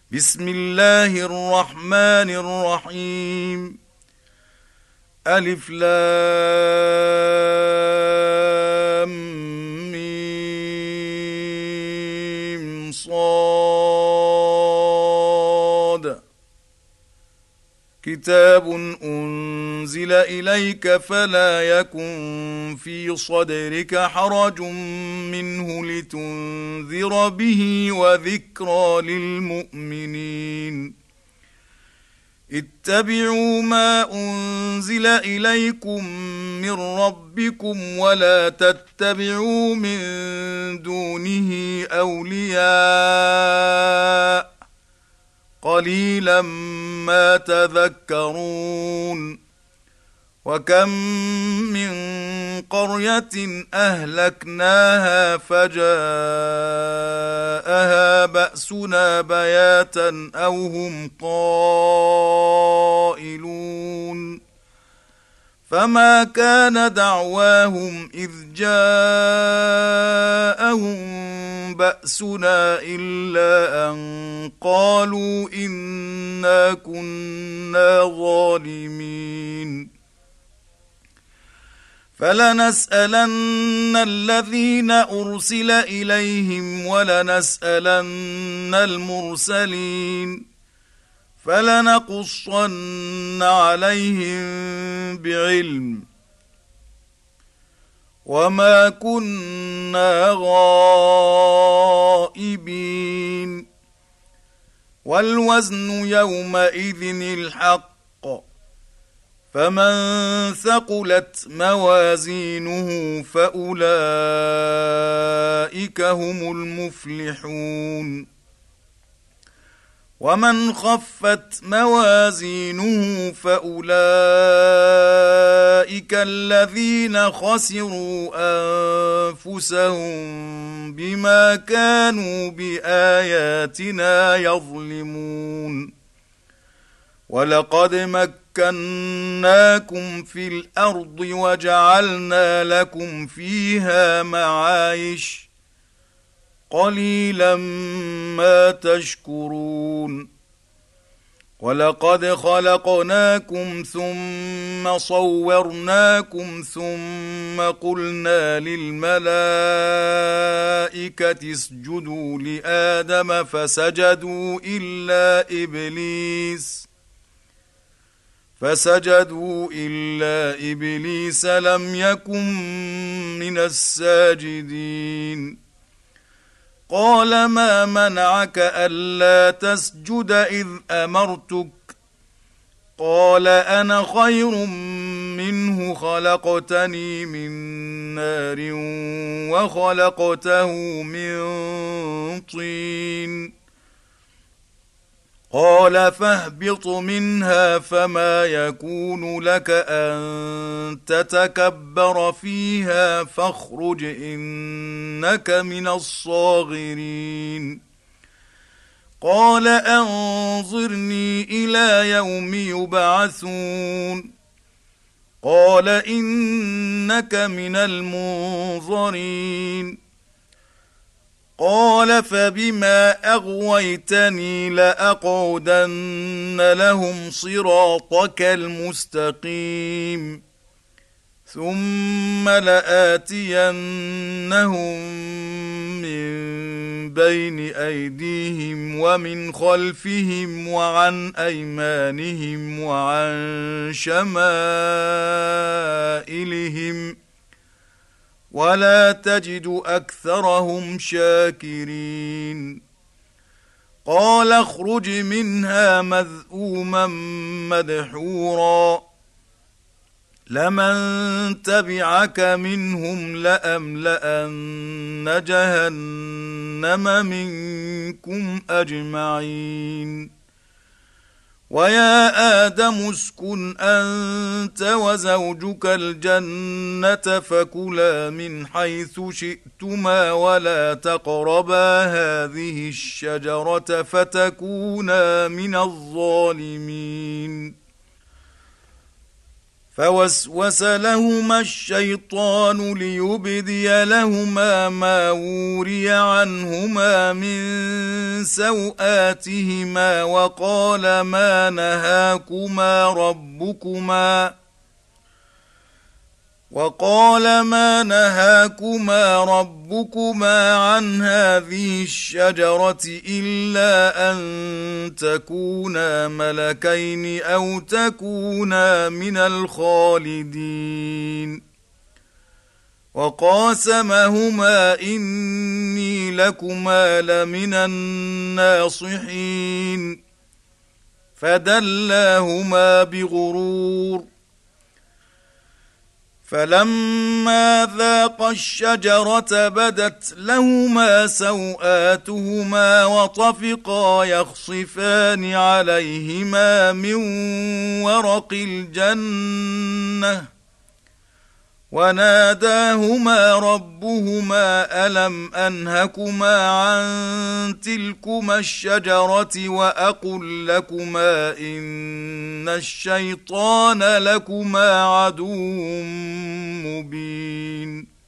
بسم الله الرحمن الرحيم. ألف لام ميم صاد. كتاب أنزل إليك فلا يكن في صدرك حرج منه لتنذر به وذكرى للمؤمنين. اتبعوا ما أنزل إليكم من ربكم ولا تتبعوا من دونه أولياء قليلا ما تذكرون. وكم من قرية أهلكناها فجاءها بأسنا بياتا أو هم قائلون. فما كان دعواهم إذ جاءهم بأسنا إلا أن قالوا إنا كنا ظالمين. فلنسألن الذين أرسل إليهم ولنسألن المرسلين فلنقصن عليهم بعلم وما كنا غائبين. والوزن يومئذ الحق فمن ثقلت موازينه فأولئك هم المفلحون. ومن خفت موازينه فأولئك الذين خسروا أنفسهم بما كانوا بآياتنا يظلمون. ولقد مكناكم في الأرض وجعلنا لكم فيها معايش قليلا ما تشكرون. ولقد خلقناكم ثم صورناكم ثم قلنا للملائكة اسجدوا لآدم فسجدوا إلا إبليس لم يكن من الساجدين. قال ما منعك ألا تسجد إذ أمرتك؟ قال أنا خير منه خلقتني من نار وخلقته من طين. قال فاهبط منها فما يكون لك أن تتكبر فيها فاخرج إنك من الصاغرين. قال أنظرني إلى يوم يبعثون. قال إنك من المنظرين. قال فبما أغويتني لأقعدن لهم صراطك المستقيم ثم لآتينهم من بين أيديهم ومن خلفهم وعن أيمانهم وعن شمائلهم ولا تجد أكثرهم شاكرين. قال اخرج منها مذءوما مدحورا لمن تبعك منهم لأملأن جهنم منكم أجمعين. ويا آدم اسكن أنت وزوجك الجنة فكلا من حيث شئتما ولا تقربا هذه الشجرة فتكونا من الظالمين. فوسوس لهما الشيطان ليبدي لهما ما وري عنهما من سوآتهما وقال ما نهاكما ربكما عن هذه الشجرة إلا أن تكونا ملكين أو تكونا من الخالدين وقاسمهما إني لكما لمن الناصحين فدلاهما بغرور فلما ذاقا الشجرة بدت لهما سوآتهما وطفقا يخصفان عليهما من ورق الجنة وناداهما ربهما ألم أنهكما عن تلكما الشجرة وأقل لكما إن الشيطان لكما عدو مبين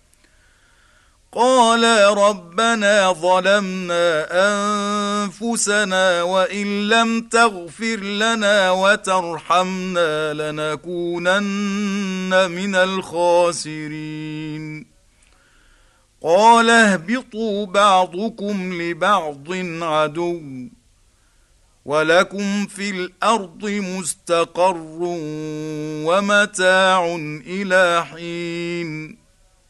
قالا ربنا ظلمنا أنفسنا وإن لم تغفر لنا وترحمنا لنكونن من الخاسرين قال اهبطوا بعضكم لبعض عدو ولكم في الأرض مستقر ومتاع إلى حين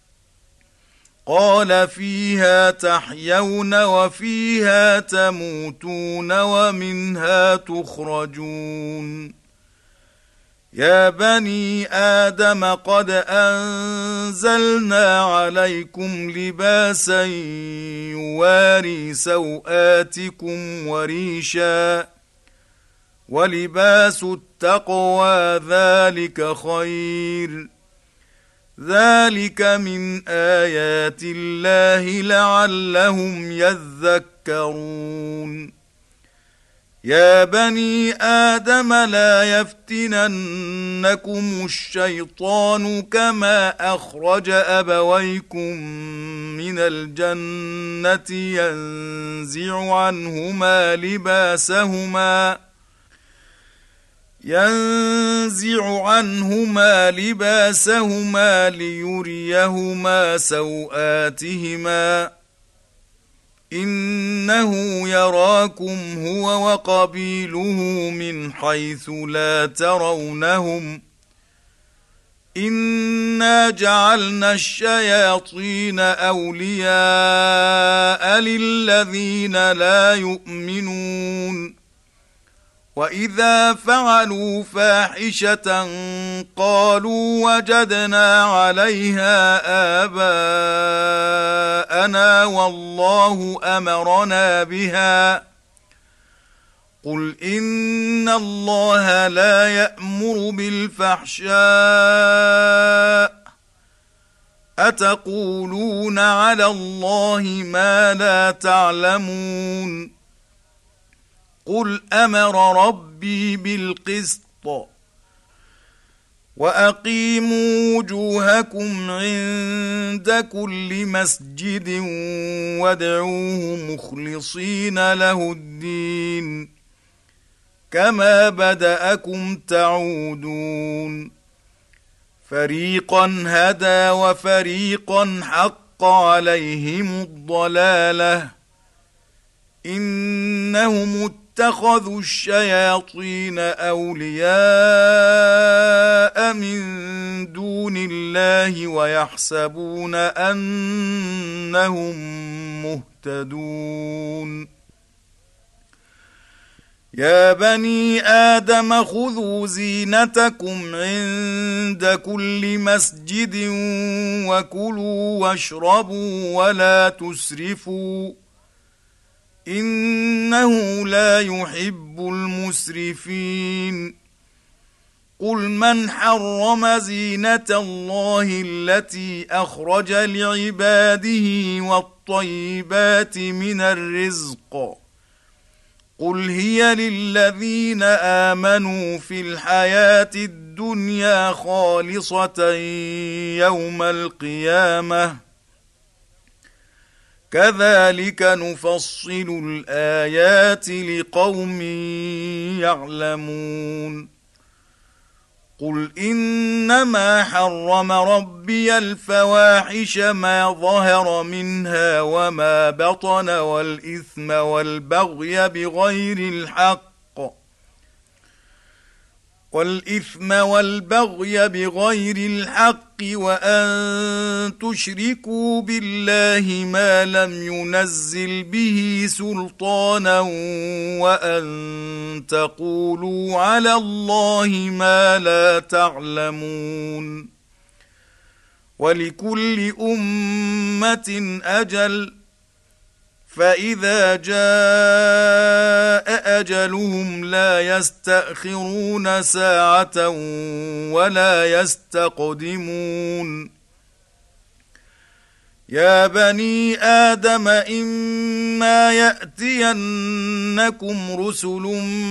قال فيها تحيون وفيها تموتون ومنها تخرجون يا بني آدم قد أنزلنا عليكم لباسا يواري سوآتكم وريشا ولباس التقوى ذلك خير ذلك من آيات الله لعلهم يذكرون يا بني آدم لا يفتننكم الشيطان كما أخرج أبويكم من الجنة ينزع عنهما لباسهما ليريهما سوآتهما إنه يراكم هو وقبيله من حيث لا ترونهم إنا جعلنا الشياطين أولياء للذين لا يؤمنون وإذا فعلوا فاحشة قالوا وجدنا عليها آباءنا والله أمرنا بها قل إن الله لا يأمر بالفحشاء أتقولون على الله ما لا تعلمون قل أمر ربي بالقسط وأقيموا وجوهكم عند كل مسجد وادعوه مخلصين له الدين كما بدأكم تعودون فريقا هدى وفريقا حق عليهم الضلالة إنهم اتخذوا الشياطين أولياء من دون الله ويحسبون أنهم مهتدون يا بني آدم خذوا زينتكم عند كل مسجد وكلوا واشربوا ولا تسرفوا إنه لا يحب المسرفين قل من حرم زينة الله التي أخرج لعباده والطيبات من الرزق قل هي للذين آمنوا في الحياة الدنيا خالصة يوم القيامة كذلك نفصل الآيات لقوم يعلمون قل إنما حرم ربي الفواحش ما ظهر منها وما بطن والإثم والبغي بغير الحق وأن تشركوا بالله ما لم ينزل به سلطانا وأن تقولوا على الله ما لا تعلمون ولكل أمة أجل فإذا جاء أجلهم لا يستأخرون ساعة ولا يستقدمون يا بني آدم إما يأتينكم رسل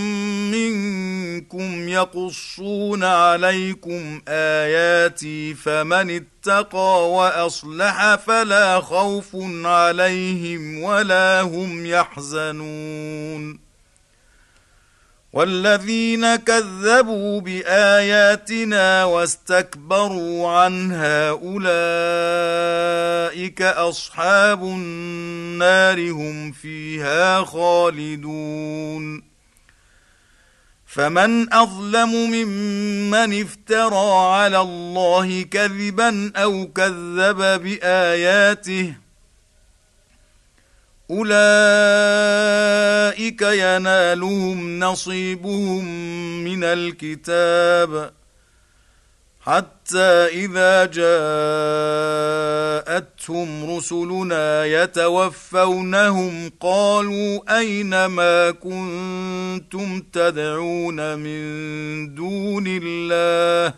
منكم يقصون عليكم آياتي فمن اتقى وأصلح فلا خوف عليهم ولا هم يحزنون والذين كذبوا بآياتنا واستكبروا عنها أولئك أصحاب النار هم فيها خالدون فمن أظلم ممن افترى على الله كذبا أو كذب بآياته أولئك ينالهم نصيبهم من الكتاب حتى إذا جاءتهم رسلنا يتوفونهم قالوا أين ما كنتم تدعون من دون الله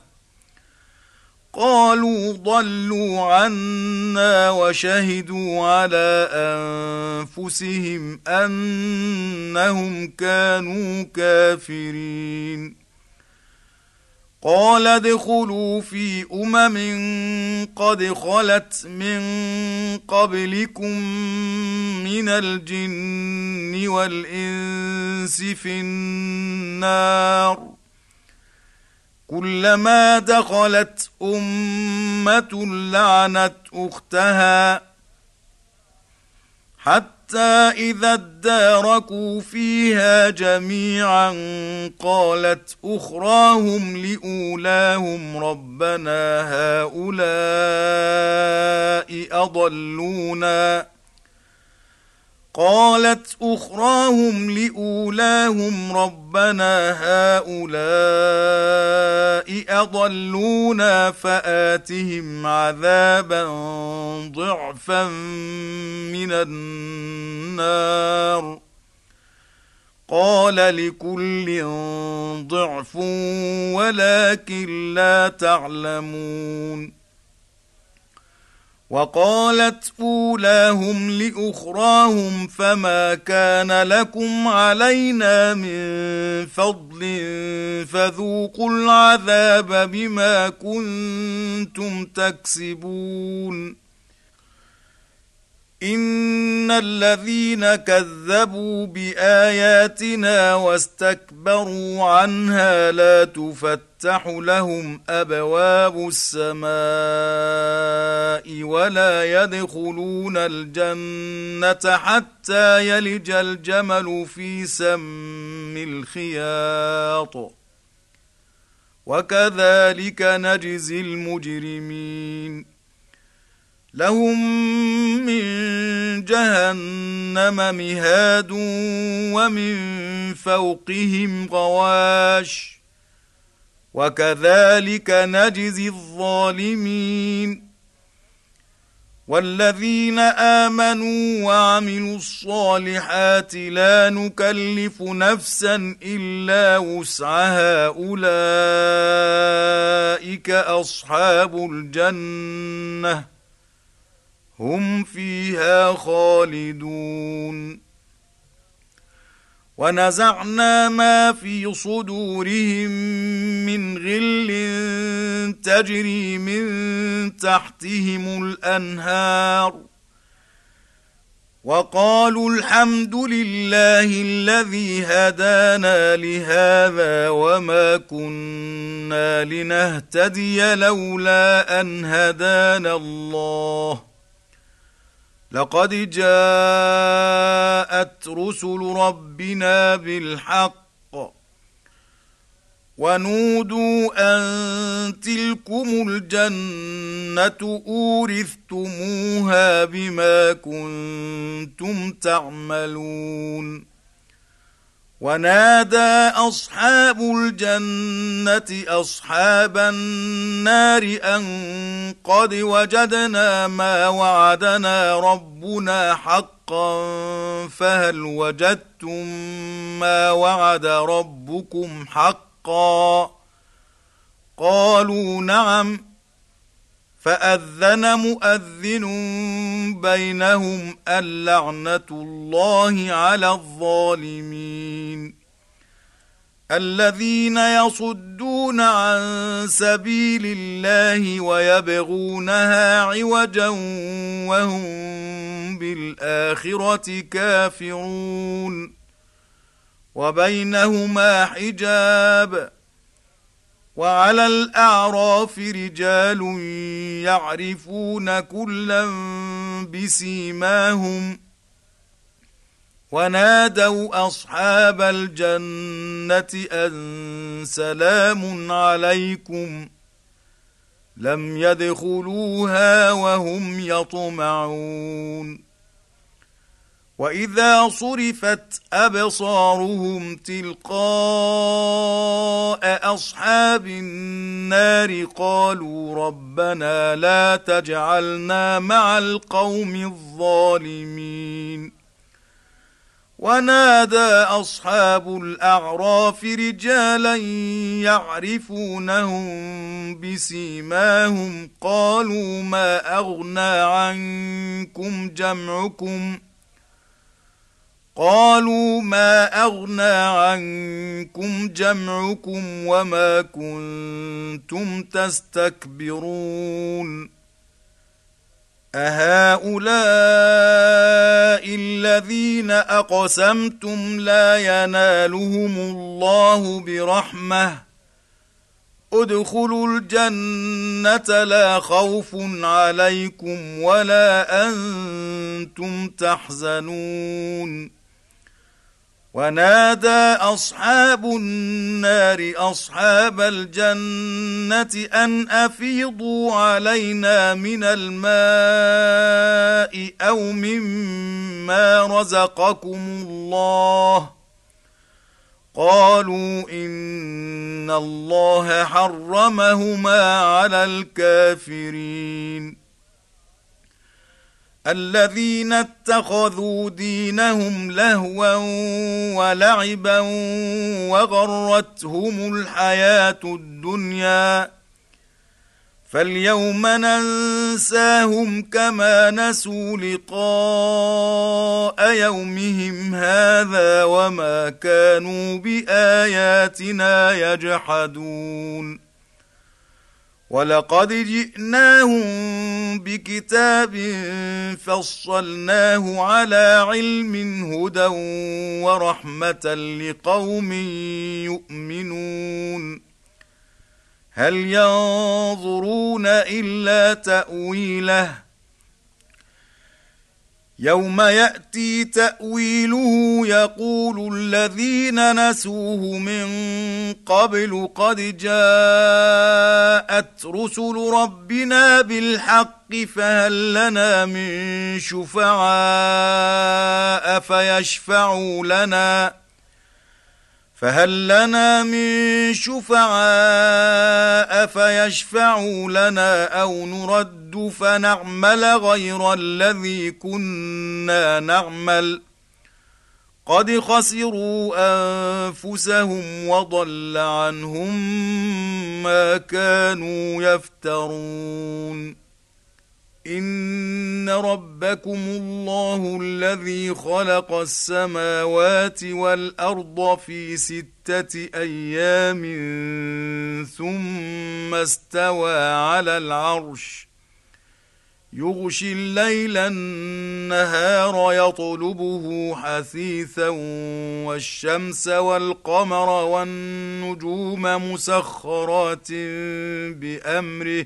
قالوا ضلوا عنا وشهدوا على أنفسهم أنهم كانوا كافرين قال ادخلوا في قد خلت من قبلكم من الجن والإنس في النار كلما دخلت أمة لعنت أختها حتى إذا اداركوا فيها جميعا قالت أخراهم لأولاهم ربنا هؤلاء أضلونا فآتهم عذابا ضعفا من النار قال لكل ضعف ولكن لا تعلمون وقالت أولاهم لأخراهم فما كان لكم علينا من فضل فذوقوا العذاب بما كنتم تكسبون إن الذين كذبوا بآياتنا واستكبروا عنها لا تفتح لهم أبواب السماء ولا يدخلون الجنة حتى يلج الجمل في سم الخياط وكذلك نجزي المجرمين لهم من جهنم مهاد ومن فوقهم غواش وكذلك نجزي الظالمين والذين آمنوا وعملوا الصالحات لا نكلف نفسا إلا وسعها أولئك أصحاب الجنة هم فيها خالدون ونزعنا ما في صدورهم من غل تجري من تحتهم الأنهار وقالوا الحمد لله الذي هدانا لهذا وما كنا لنهتدي لولا أن هدانا الله لقد جاءت رسل ربنا بالحق ونودوا أن تلكم الجنة أورثتموها بما كنتم تعملون ونادى أصحاب الجنة أصحاب النار أن قد وجدنا ما وعدنا ربنا حقا فهل وجدتم ما وعد ربكم حقا قالوا نعم فأذن مؤذن بينهم اللعنة الله على الظالمين الذين يصدون عن سبيل الله ويبغونها عوجا وهم بالآخرة كافرون وبينهما حجاب وعلى الأعراف رجال يعرفون كلا بسيماهم ونادوا أصحاب الجنة أن سلام عليكم لم يدخلوها وهم يطمعون وإذا صرفت أبصارهم تلقاء أصحاب النار قالوا ربنا لا تجعلنا مع القوم الظالمين ونادى أصحاب الأعراف رجالا يعرفونهم بسيماهم قالوا ما أغنى عنكم جمعكم وما كنتم تستكبرون أهؤلاء الذين أقسمتم لا ينالهم الله برحمة ادخلوا الجنة لا خوف عليكم ولا أنتم تحزنون ونادى أصحاب النار أصحاب الجنة أن أفيضوا علينا من الماء أو مما رزقكم الله قالوا إن الله حرمهما على الكافرين الذين اتخذوا دينهم لهوا ولعبا وغرتهم الحياة الدنيا فاليوم ننساهم كما نسوا لقاء يومهم هذا وما كانوا بآياتنا يجحدون ولقد جئناهم بكتاب فصلناه على علم هدى ورحمة لقوم يؤمنون هل ينظرون إلا تأويله يوم يأتي تأويله يقول الذين نسوه من قبل قد جاءت رسل ربنا بالحق فهل لنا من شفعاء فيشفعوا لنا أو نرد فنعمل غير الذي كنا نعمل قد خسروا أنفسهم وضل عنهم ما كانوا يفترون إن ربكم الله الذي خلق السماوات والأرض في 6 أيام ثم استوى على العرش يغشي الليل النهار يطلبه حثيثا والشمس والقمر والنجوم مسخرات بأمره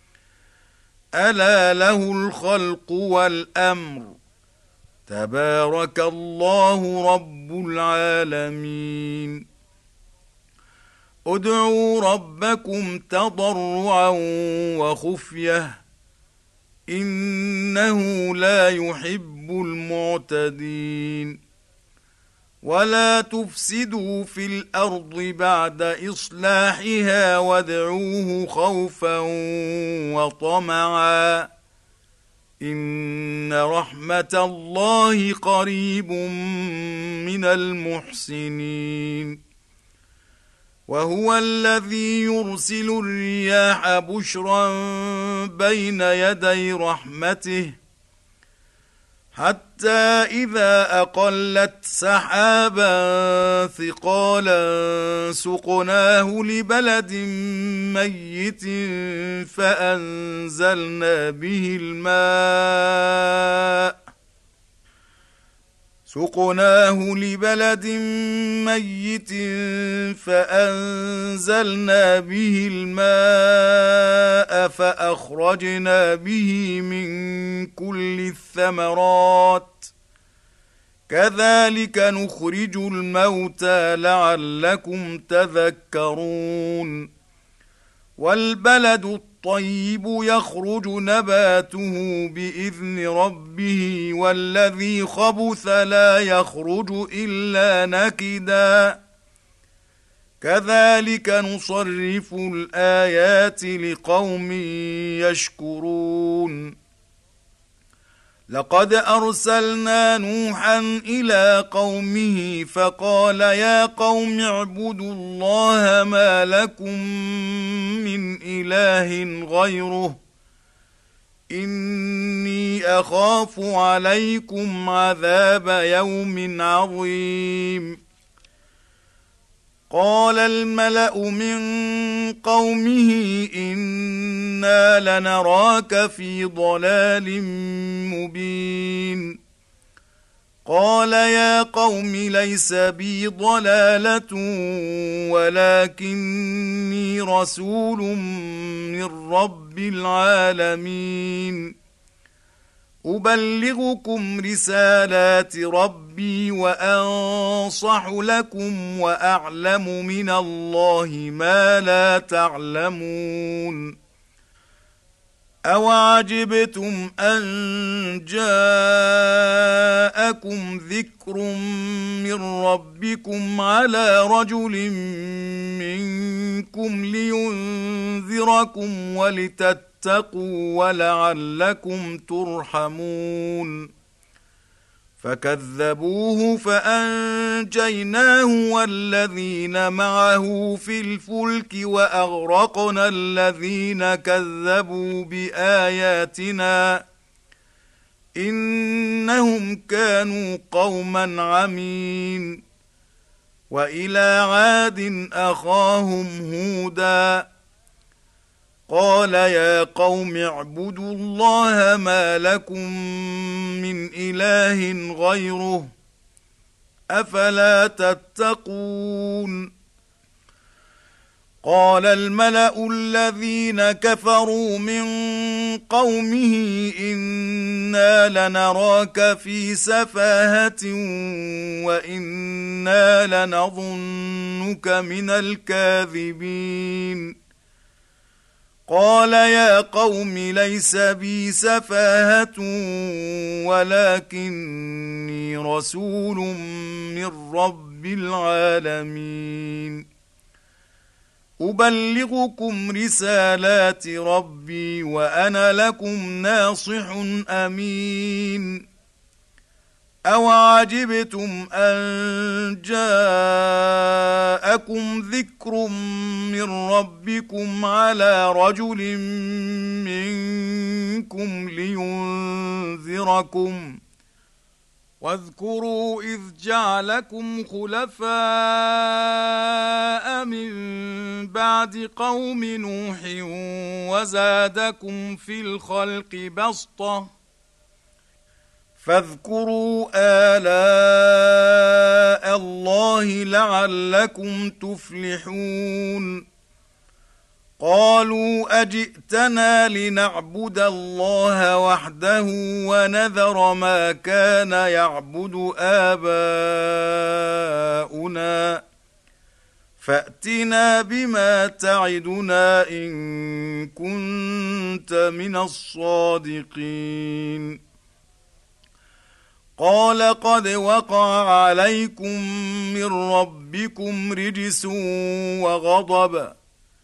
ألا له الخلق والأمر تبارك الله رب العالمين ادعوا ربكم تضرعا وخفية إنه لا يحب المعتدين ولا تفسدوا في الأرض بعد إصلاحها وادعوه خوفا وطمعا إن رحمة الله قريب من المحسنين وهو الذي يرسل الرياح بشرا بين يدي رحمته حتى إذا أقلت سحابا ثقالا سقناه لبلد ميت فأنزلنا به الماء فأخرجنا به من كل الثمرات كذلك نخرج الموتى لعلكم تذكرون والبلد الطيب يخرج نباته بإذن ربه والذي خبث لا يخرج إلا نكدا كذلك نصرف الآيات لقوم يشكرون لقد أرسلنا نوحا إلى قومه فقال يا قوم اعبدوا الله ما لكم من إله غيره إني أخاف عليكم عذاب يوم عظيم قال الملأ من قومه إنا لنراك في ضلال مبين قال يا قوم ليس بي ضلالة ولكني رسول من رب العالمين أبلغكم رسالات ربي وأنصح لكم وأعلم من الله ما لا تعلمون أوعجبتم أن جاءكم ذكر من ربكم على رجل منكم لينذركم ولتتقوا ولعلكم ترحمون فكذبوه فأنجيناه والذين معه في الفلك وأغرقنا الذين كذبوا بآياتنا إنهم كانوا قوما عمين وإلى عاد أخاهم هودا قال يا قوم اعبدوا الله ما لكم من إله غيره أفلا تتقون قال الملأ الذين كفروا من قومه إنا لنراك في سفاهة وإنا لنظنك من الكاذبين قال يا قوم ليس بي سفاهة ولكني رسول من رب العالمين أبلغكم رسالات ربي وأنا لكم ناصح أمين أوعجبتم أن جاءكم جاءكم ذكر من ربكم على رجل منكم لينذركم واذكروا إذ جعلكم خلفاء من بعد قوم نوح وزادكم في الخلق بسطة فاذكروا آلاء الله لعلكم تفلحون قالوا أجئتنا لنعبد الله وحده ونذر ما كان يعبد آباؤنا فأتنا بما تعدنا إن كنت من الصادقين قال قد وقع عليكم من ربكم رجس وغضب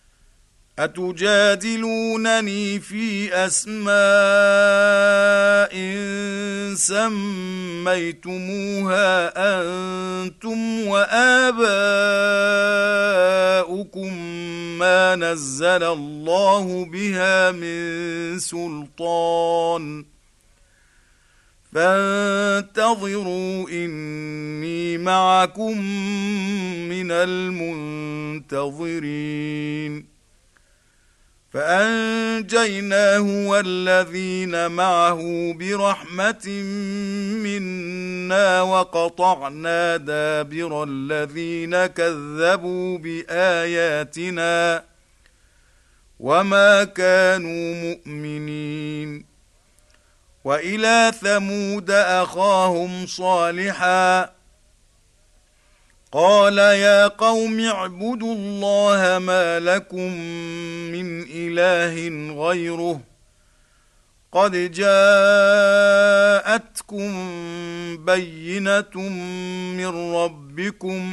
أتجادلونني في أسماء سميتموها أنتم وآباؤكم ما نزل الله بها من سلطان فانتظروا إني معكم من المنتظرين فأنجيناه والذين معه برحمة منا وقطعنا دابر الذين كذبوا بآياتنا وما كانوا مؤمنين وإلى ثمود أخاهم صالحا قال يا قوم اعبدوا الله ما لكم من إله غيره قد جاءتكم بينة من ربكم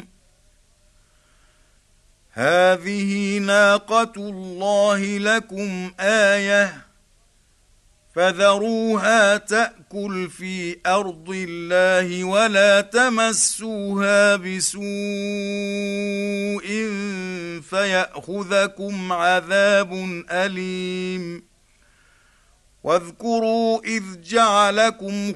هذه ناقة الله لكم آية فذروها تأكل في أرض الله ولا تمسوها بسوء فيأخذكم عذاب أليم واذكروا إذ جعلكم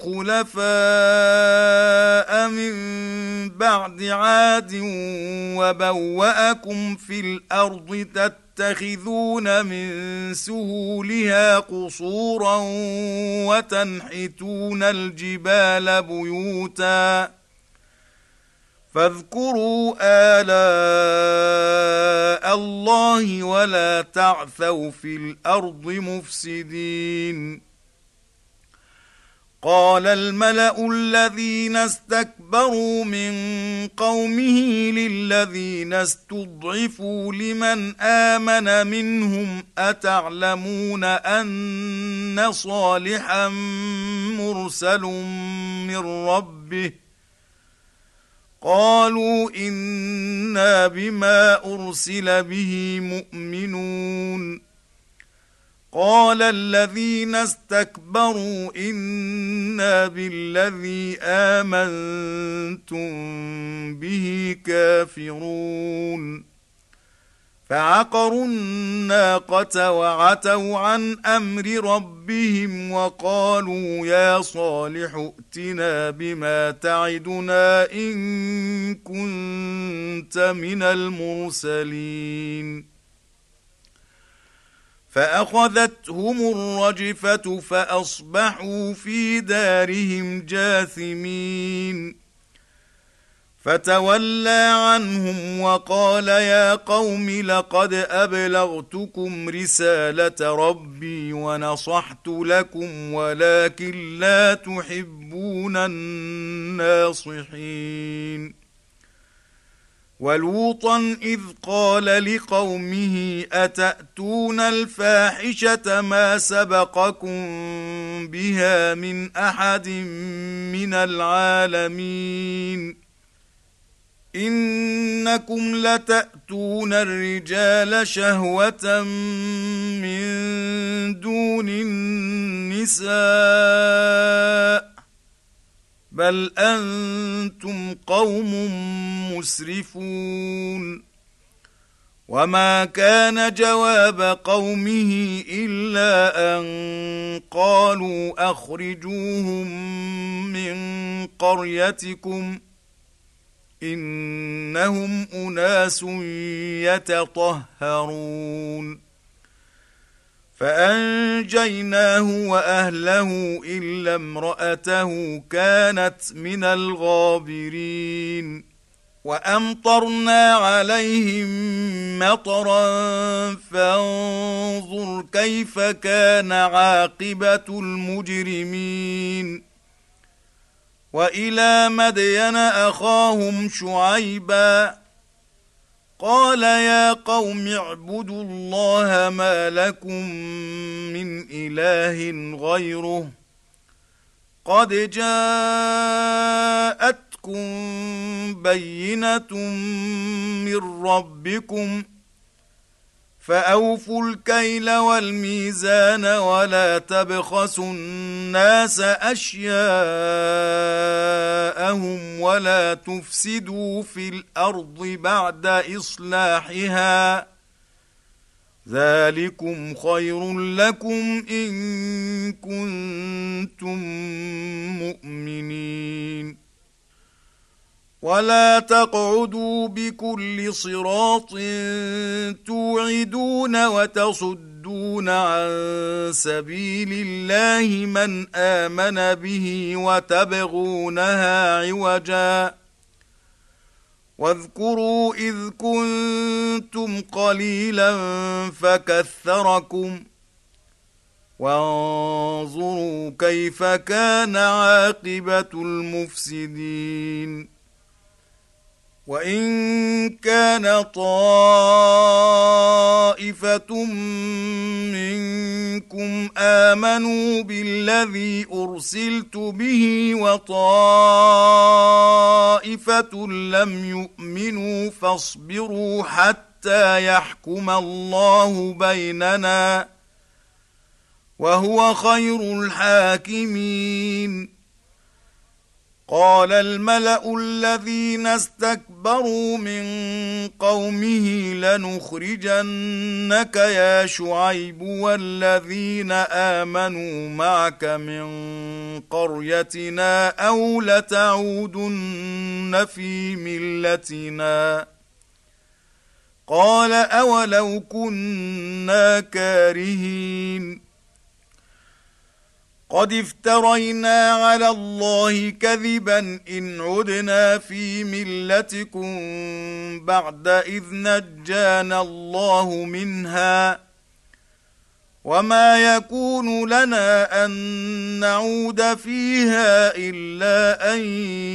خلفاء من بعد عاد وبوأكم في الأرض تتخذون من سهولها قصورا وتنحتون الجبال بيوتا فاذكروا آلاء الله ولا تعثوا في الأرض مفسدين قال الملأ الذين استكبروا من قومه للذين استضعفوا لمن آمن منهم أتعلمون أن صالحا مرسل من ربه قالوا إنا بما أرسل به مؤمنون قال الذين استكبروا إنا بالذي آمنتم به كافرون فعقروا الناقة وعتوا عن أمر ربهم وقالوا يا صالح ائتنا بما تعدنا إن كنت من المرسلين فأخذتهم الرجفة فأصبحوا في دارهم جاثمين فتولى عنهم وقال يا قوم لقد أبلغتكم رسالة ربي ونصحت لكم ولكن لا تحبون الناصحين ولوطا إذ قال لقومه أتأتون الفاحشة ما سبقكم بها من أحد من العالمين إنكم لتأتون الرجال شهوة من دون النساء بل أنتم قوم مسرفون وما كان جواب قومه إلا أن قالوا أخرجوهم من قريتكم إنهم أناس يتطهرون فأنجيناه وأهله إلا امرأته كانت من الغابرين وأمطرنا عليهم مطرا فانظر كيف كان عاقبة المجرمين وإلى مدين أخاهم شعيبا قال يا قوم اعبدوا الله ما لكم من إله غيره قد جاءتكم بينة من ربكم فأوفوا الكيل والميزان ولا تبخسوا الناس أشياءهم ولا تفسدوا في الأرض بعد إصلاحها ذلكم خير لكم إن كنتم مؤمنين ولا تقعدوا بكل صراط توعدون وتصدون عن سبيل الله من آمن به وتبغونها عوجا واذكروا إذ كنتم قليلا فكثركم وانظروا كيف كان عاقبة المفسدين وإن كان طائفة منكم آمنوا بالذي أرسلت به وطائفة لم يؤمنوا فاصبروا حتى يحكم الله بيننا وهو خير الحاكمين قال الملأ الذين استكبروا من قومه لنخرجنك يا شعيب والذين آمنوا معك من قريتنا أو لتعودن في ملتنا قال أولو كنا كارهين قد افترينا على الله كذبا إن عدنا في ملتكم بعد إذ نجانا الله منها وما يكون لنا أن نعود فيها إلا أن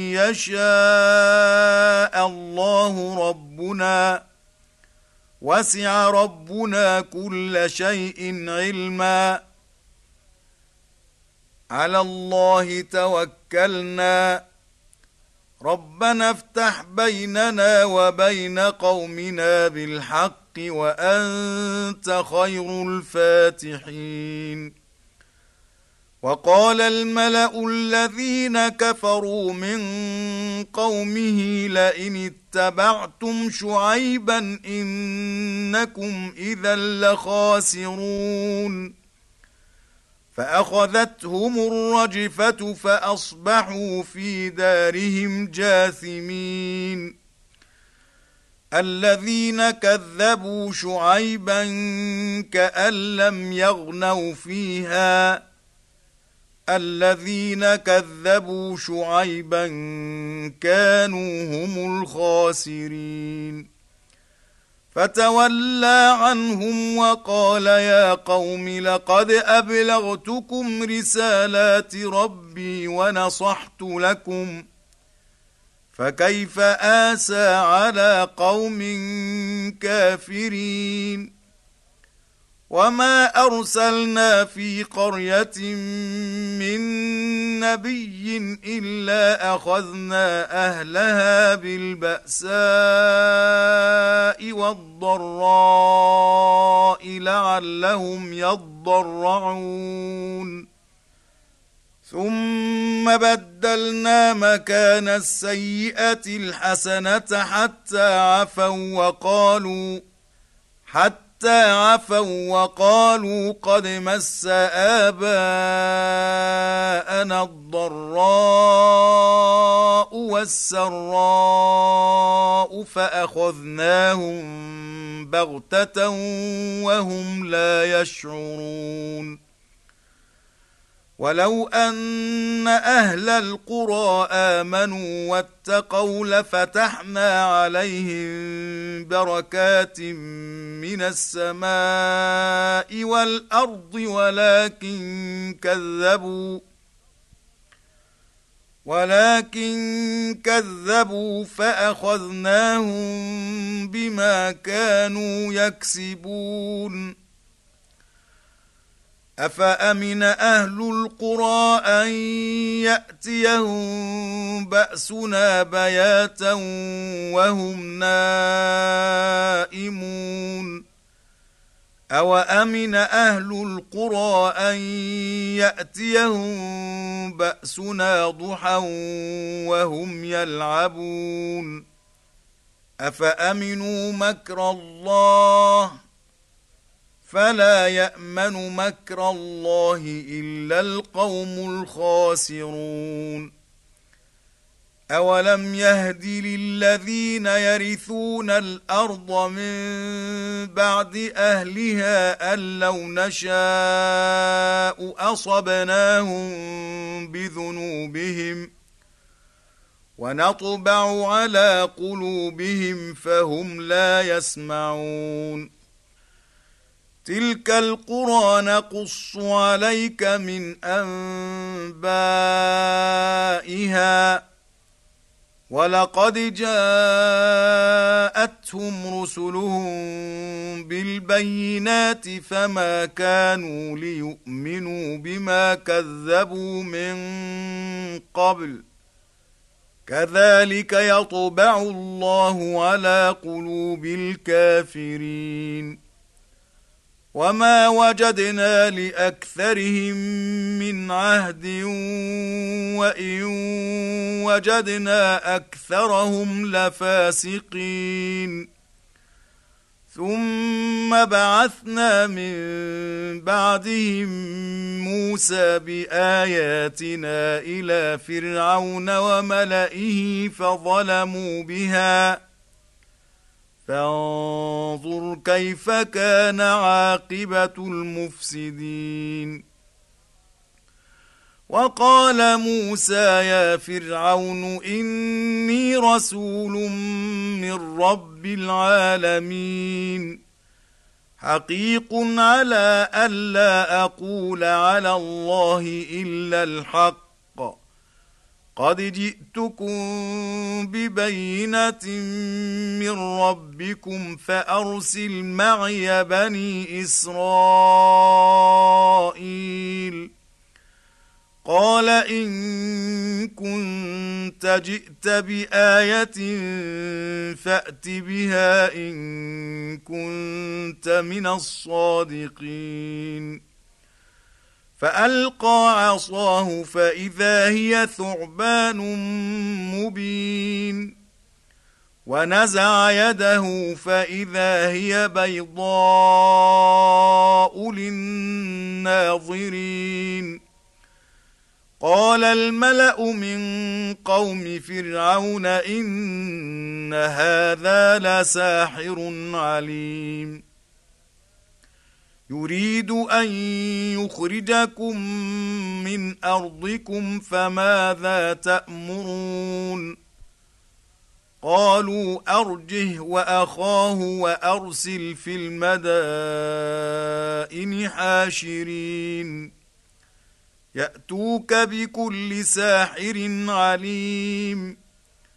يشاء الله ربنا وسع ربنا كل شيء علما على الله توكلنا ربنا افتح بيننا وبين قومنا بالحق وأنت خير الفاتحين وقال الملأ الذين كفروا من قومه لئن اتبعتم شعيبا إنكم إذا لخاسرون فأخذتهم الرجفة فأصبحوا في دارهم جاثمين الذين كذبوا شعيبا كأن لم يغنوا فيها الذين كذبوا شعيبا كانوا هم الخاسرين فتولى عنهم وقال يا قوم لقد أبلغتكم رسالات ربي ونصحت لكم فكيف آسى على قوم كافرين وما أرسلنا في قرية من نبي إلا أخذنا أهلها بالبأساء والضراء لعلهم يضرعون ثم بدلنا بدلنا مكان السيئة الحسنة حتى عفوا وقالوا قد مس آباءنا الضراء والسراء فأخذناهم بغتة وهم لا يشعرون ولو أن أهل القرى آمنوا واتقوا لفتحنا عليهم بركات من السماء والأرض ولكن كذبوا فأخذناهم بما كانوا يكسبون أفأمن أهل القرى أن يأتيهم بأسنا بياتا وهم نائمون أوأمن أهل القرى أن يأتيهم بأسنا ضحى وهم يلعبون أفأمنوا مكر الله فلا يأمن مكر الله إلا القوم الخاسرون أولم يهد للذين يرثون الأرض من بعد أهلها أن لو نشاء أصبناهم بذنوبهم ونطبع على قلوبهم فهم لا يسمعون تلك القرى نقص عليك من أنبائها ولقد جاءتهم رسلهم بالبينات فما كانوا ليؤمنوا بما كذبوا من قبل كذلك يطبع الله على قلوب الكافرين وما وجدنا لأكثرهم من عهد وإن وجدنا أكثرهم لفاسقين ثم بعثنا من بعدهم موسى بآياتنا إلى فرعون وملئه فظلموا بها فانظر كيف كان عاقبة المفسدين وقال موسى يا فرعون إني رسول من رب العالمين حقيق على ألا أقول على الله إلا الحق قد جئتكم ببينة من ربكم فأرسل معي بني إسرائيل قال إن كنت جئت بآية فأت بها إن كنت من الصادقين فألقى عصاه فإذا هي ثعبان مبين ونزع يده فإذا هي بيضاء للناظرين قال الملأ من قوم فرعون إن هذا لساحر عليم يريد أن يخرجكم من أرضكم فماذا تأمرون قالوا أرجه وأخاه وأرسل في المدائن حاشرين يأتوك بكل ساحر عليم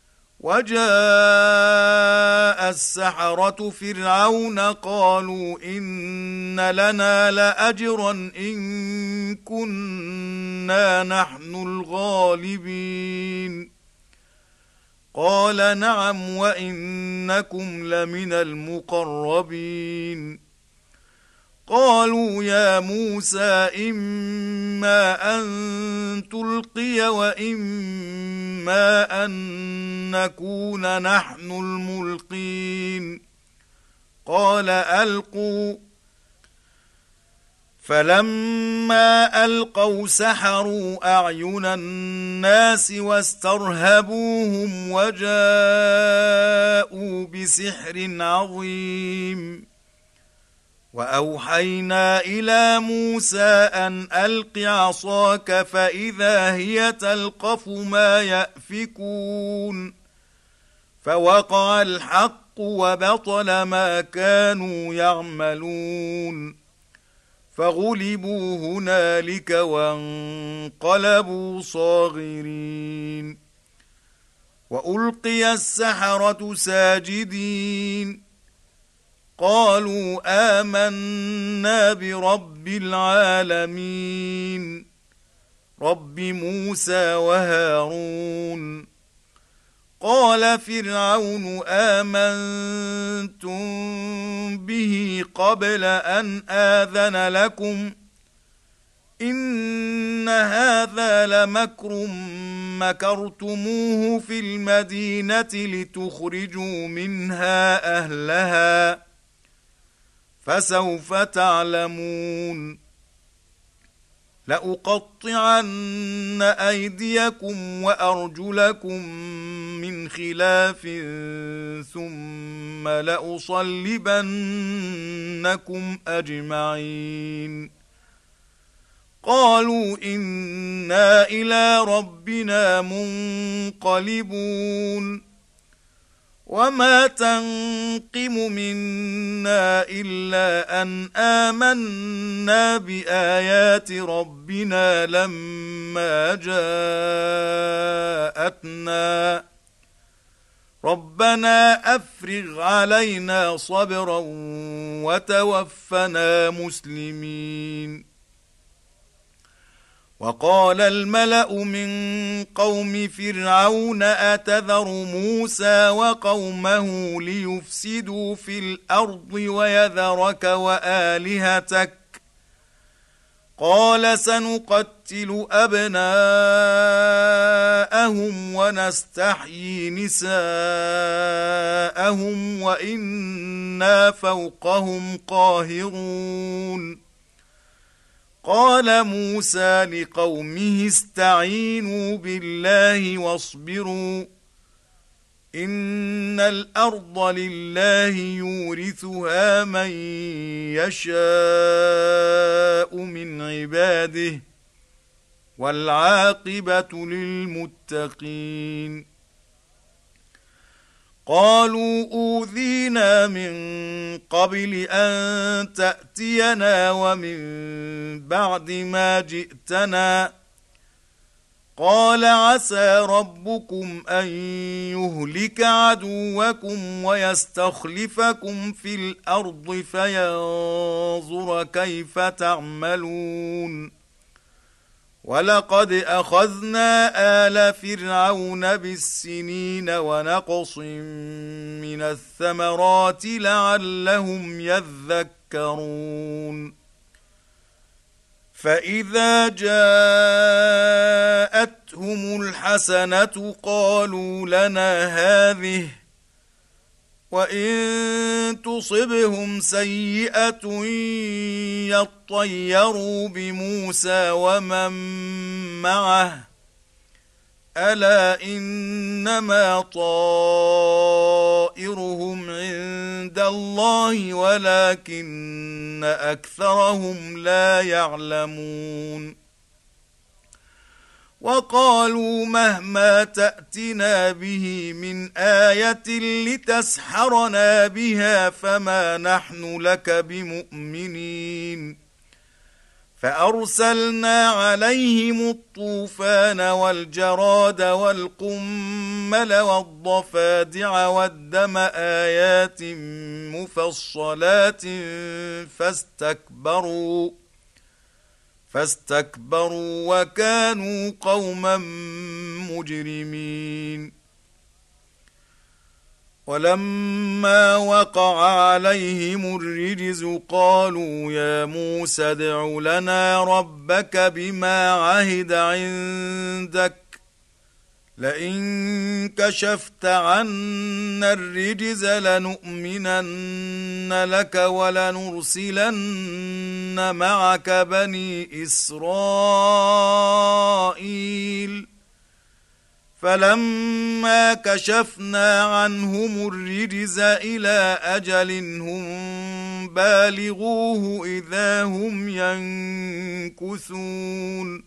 وجاء السحرة فرعون قالوا إن لنا لأجرا إن كنا نحن الغالبين قال نعم وإنكم لمن المقربين قالوا يا موسى إما أن تلقي وإما أن نكون نحن الملقين قال ألقوا فلما ألقوا سحروا أعين الناس واسترهبوهم وجاءوا بسحر عظيم وأوحينا إلى موسى أن ألق عصاك فإذا هي تلقف ما يأفكون فوقع الحق وبطل ما كانوا يعملون فغلبوا هنالك وانقلبوا صاغرين وألقي السحرة ساجدين قالوا آمنا برب العالمين رب موسى وهارون قال فرعون آمنتم به قبل أن آذن لكم إن هذا لمكر مكرتموه في المدينة لتخرجوا منها أهلها فسوف تعلمون لأقطعن أيديكم وأرجلكم من خلاف ثم لأصلبنكم أجمعين قالوا إنا إلى ربنا منقلبون وما تنقم منا إلا أن آمنا بآيات ربنا لما جاءتنا ربنا أفرغ علينا صبرا وتوفنا مسلمين وقال الملأ من قوم فرعون أتذر موسى وقومه ليفسدوا في الأرض ويذرك وآلهتك قال سنقتل أبناءهم ونستحيي نساءهم وإنا فوقهم قاهرون قال موسى لقومه استعينوا بالله واصبروا إن الأرض لله يورثها من يشاء من عباده والعاقبة للمتقين قالوا أوذينا من قبل أن تأتينا ومن بعد ما جئتنا قال عسى ربكم أن يهلك عدوكم ويستخلفكم في الأرض فينظر كيف تعملون ولقد أخذنا آل فرعون بالسنين ونقص من الثمرات لعلهم يذكرون فإذا جاءتهم الحسنة قالوا لنا هذه وإن تصبهم سيئة يطيروا بموسى ومن معه ألا إنما طائرهم عند الله ولكن أكثرهم لا يعلمون وقالوا مهما تأتنا به من آية لتسحرنا بها فما نحن لك بمؤمنين فأرسلنا عليهم الطوفان والجراد والقمل والضفادع والدم آيات مفصلات فاستكبروا وكانوا قوما مجرمين ولما وقع عليهم الرجز قالوا يا موسى ادع لنا ربك بما عهد عندك لئن كشفت عنا الرجز لنؤمنن لك ولنرسلن معك بني إسرائيل فلما كشفنا عنهم الرجز إلى أجل هم بالغوه إذا هم ينكثون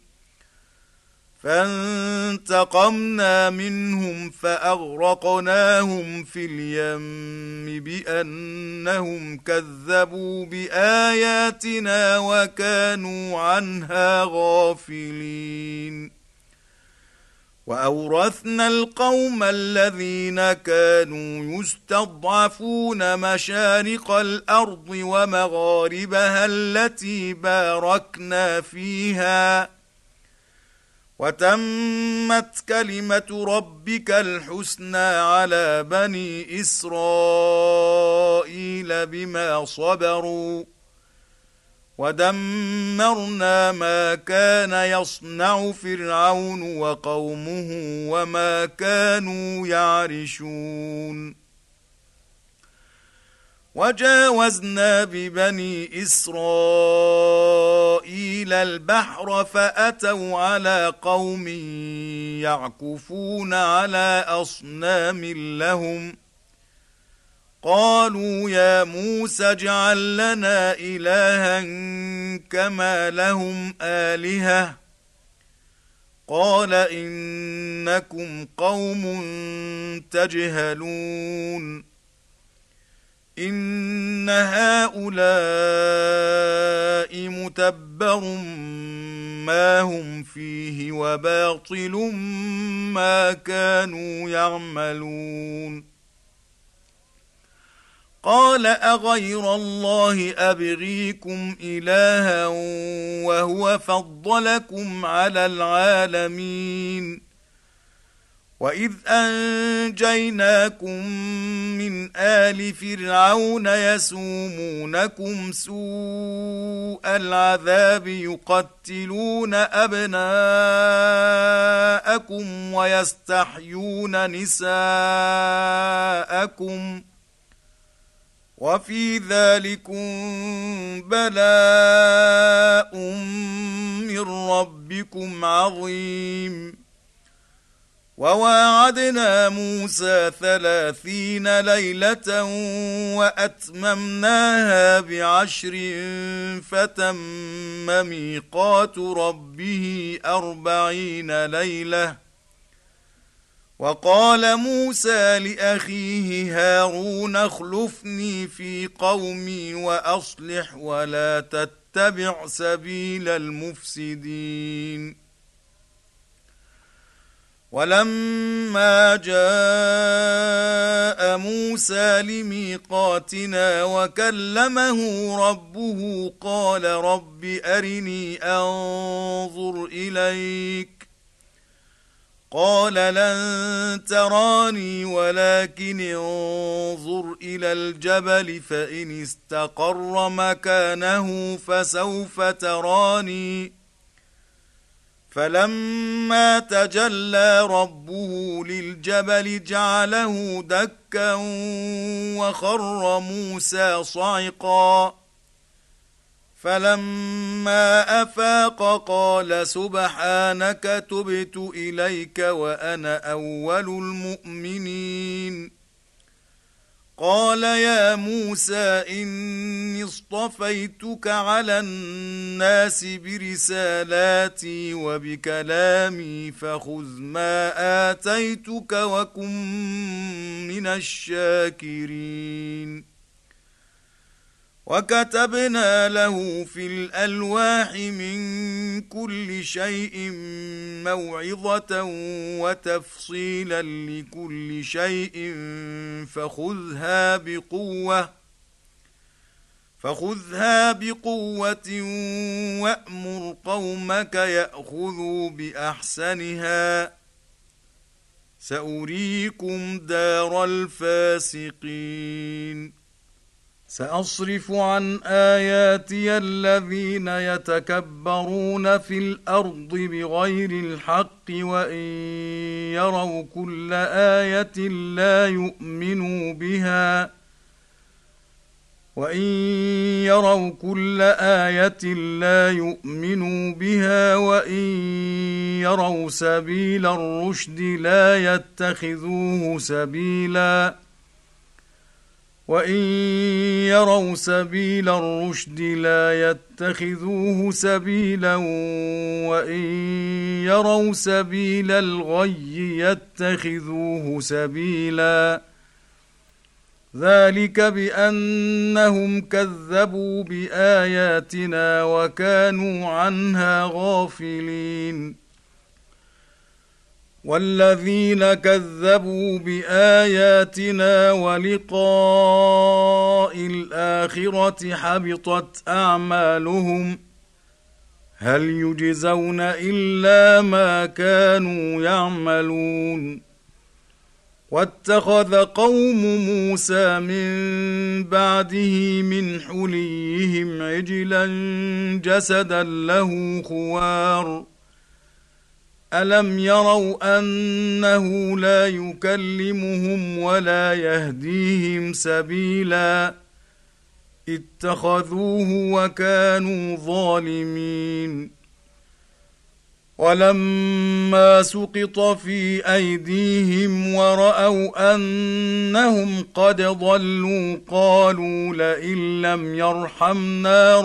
فانتقمنا منهم فأغرقناهم في اليم بأنهم كذبوا بآياتنا وكانوا عنها غافلين وأورثنا القوم الذين كانوا يستضعفون مشارق الأرض ومغاربها التي باركنا فيها وتمت كلمة ربك الحسنى على بني إسرائيل بما صبروا ودمرنا ما كان يصنع فرعون وقومه وما كانوا يعرشون وجاوزنا ببني إسرائيل البحر فأتوا على قوم يعكفون على أصنام لهم قالوا يا موسى اجعل لنا إلها كما لهم آلهة قال إنكم قوم تجهلون إن هؤلاء متبر ما هم فيه وباطل ما كانوا يعملون قال أغير الله أبغيكم إلها وهو فضلكم على العالمين وإذ أنجيناكم من آل فرعون يسومونكم سوء العذاب يقتلون أبناءكم ويستحيون نساءكم وفي ذلكم بلاء من ربكم عظيم وواعدنا موسى 30 ليلة وأتممناها ب10 فتم ميقات ربه 40 ليلة وقال موسى لأخيه هارون اخلفني في قومي وأصلح ولا تتبع سبيل المفسدين ولما جاء موسى لميقاتنا وكلمه ربه قال رب أرني أنظر إليك قال لن تراني ولكن انظر إلى الجبل فإن استقر مكانه فسوف تراني فلما تجلى ربه للجبل جعله دكا وخر موسى صعقا فلما أفاق قال سبحانك تبت إليك وأنا أول المؤمنين قال يا موسى إني اصطفيتك على الناس برسالاتي وبكلامي فخذ ما آتيتك وكن من الشاكرين وكتبنا له في الألواح من كل شيء موعظة وتفصيلا لكل شيء فخذها بقوة وأمر قومك يأخذوا بأحسنها سأريكم دار الفاسقين سأصرف عن آياتي الذين يتكبرون في الأرض بغير الحق وإن يروا كل آية لا يؤمنوا بها وإن يروا سبيل الرشد لا يتخذوه سبيلا وإن يروا سبيل الغي يتخذوه سبيلا ذلك بأنهم كذبوا بآياتنا وكانوا عنها غافلين والذين كذبوا بآياتنا ولقاء الآخرة حبطت أعمالهم هل يجزون إلا ما كانوا يعملون واتخذ قوم موسى من بعده من حليهم عجلا جسدا له خوار ألم يروا أنه لا يكلمهم ولا يهديهم سبيلا اتخذوه وكانوا ظالمين ولما سقط في أيديهم ورأوا أنهم قد ضلوا قالوا لئن لم يرحمنا